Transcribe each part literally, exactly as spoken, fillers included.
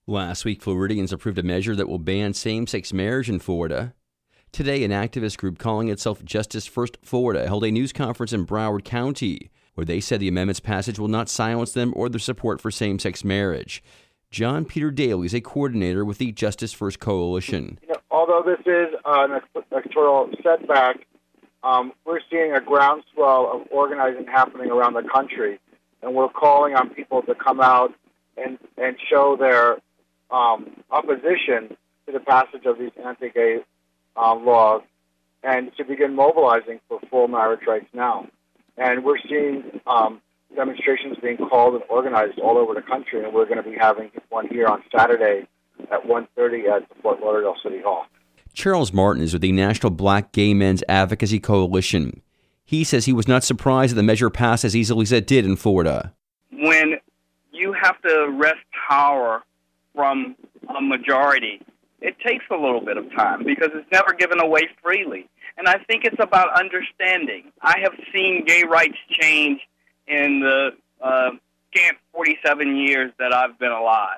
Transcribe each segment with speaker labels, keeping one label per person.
Speaker 1: Last week, Floridians approved a measure that will ban same-sex marriage in Florida. Today, an activist group calling itself Justice First Florida held a news conference in Broward County, where they said the amendment's passage will not silence them or their support for same-sex marriage. John Peter Daly is a coordinator with the Justice First Coalition.
Speaker 2: You know, although this is an electoral setback, um, we're seeing a groundswell of organizing happening around the country, and we're calling on people to come out and, and show their um, opposition to the passage of these anti-gay um, laws and to begin mobilizing for full marriage rights now. And we're seeing um, demonstrations being called and organized all over the country, and we're going to be having one here on Saturday at one thirty at the Fort Lauderdale City Hall.
Speaker 1: Charles Martin is with the National Black Gay Men's Advocacy Coalition. He says he was not surprised that the measure passed as easily as it did in Florida.
Speaker 3: When you have to wrest power from a majority, it takes a little bit of time because it's never given away freely. And I think it's about understanding. I have seen gay rights change in the uh, scant forty-seven years that I've been alive.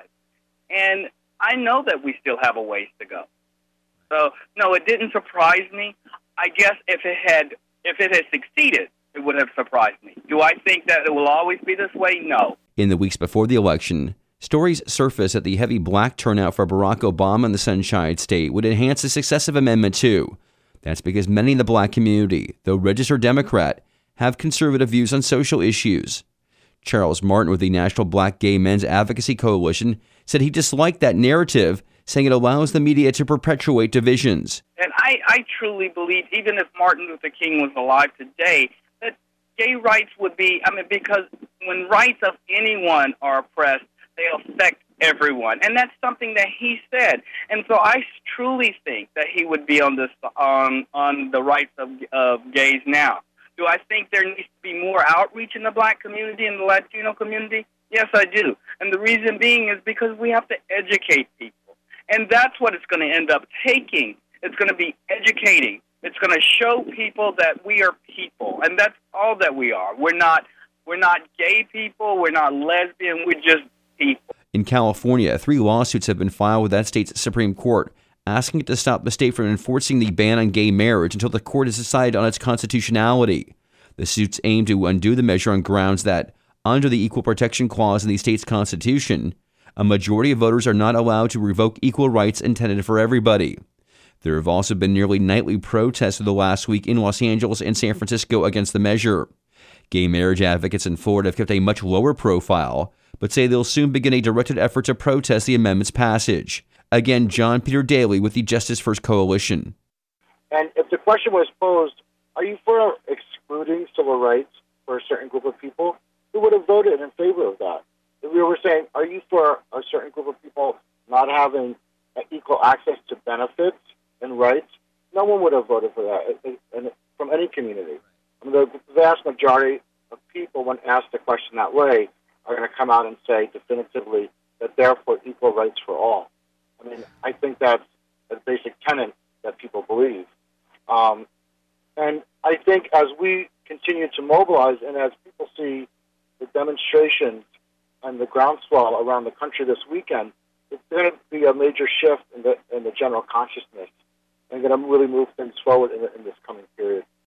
Speaker 3: And I know that we still have a ways to go. So, no, it didn't surprise me. I guess if it had if it had succeeded, it would have surprised me. Do I think that it will always be this way? No.
Speaker 1: In the weeks before the election, stories surfaced that the heavy black turnout for Barack Obama in the Sunshine State would enhance the success of Amendment two. That's because many in the black community, though registered Democrat, have conservative views on social issues. Charles Martin with the National Black Gay Men's Advocacy Coalition said he disliked that narrative, saying it allows the media to perpetuate divisions.
Speaker 3: And I, I truly believe, even if Martin Luther King was alive today, that gay rights would be, I mean, because when rights of anyone are oppressed, they affect everyone. And that's something that he said. And so I truly think that he would be on this on on the rights of, of gays now. Do I think there needs to be more outreach in the black community and the Latino community? Yes, I do. And the reason being is because we have to educate people. And that's what it's going to end up taking. It's going to be educating. It's going to show people that we are people, and that's all that we are. We're not we're not gay people. We're not lesbian. We're just people.
Speaker 1: In California, three lawsuits have been filed with that state's Supreme Court, asking it to stop the state from enforcing the ban on gay marriage until the court has decided on its constitutionality. The suits aim to undo the measure on grounds that, under the Equal Protection Clause in the state's constitution, a majority of voters are not allowed to revoke equal rights intended for everybody. There have also been nearly nightly protests of the last week in Los Angeles and San Francisco against the measure. Gay marriage advocates in Florida have kept a much lower profile, but say they'll soon begin a directed effort to protest the amendment's passage. Again, John Peter Daly with the Justice First Coalition.
Speaker 2: And if the question was posed, are you for excluding civil rights for a certain group of people, who would have voted in favor of that? If we were saying, are you for a certain group of people not having equal access to benefits and rights, no one would have voted for that and from any community. I mean, the vast majority of people, when asked the question that way, are going to come out and say definitively that they're for equal rights for all. I mean, I think that's a basic tenet that people believe. Um, and I think as we continue to mobilize and as people see the demonstrations and the groundswell around the country this weekend, it's going to be a major shift in the in the general consciousness and going to really move things forward in, the, in this coming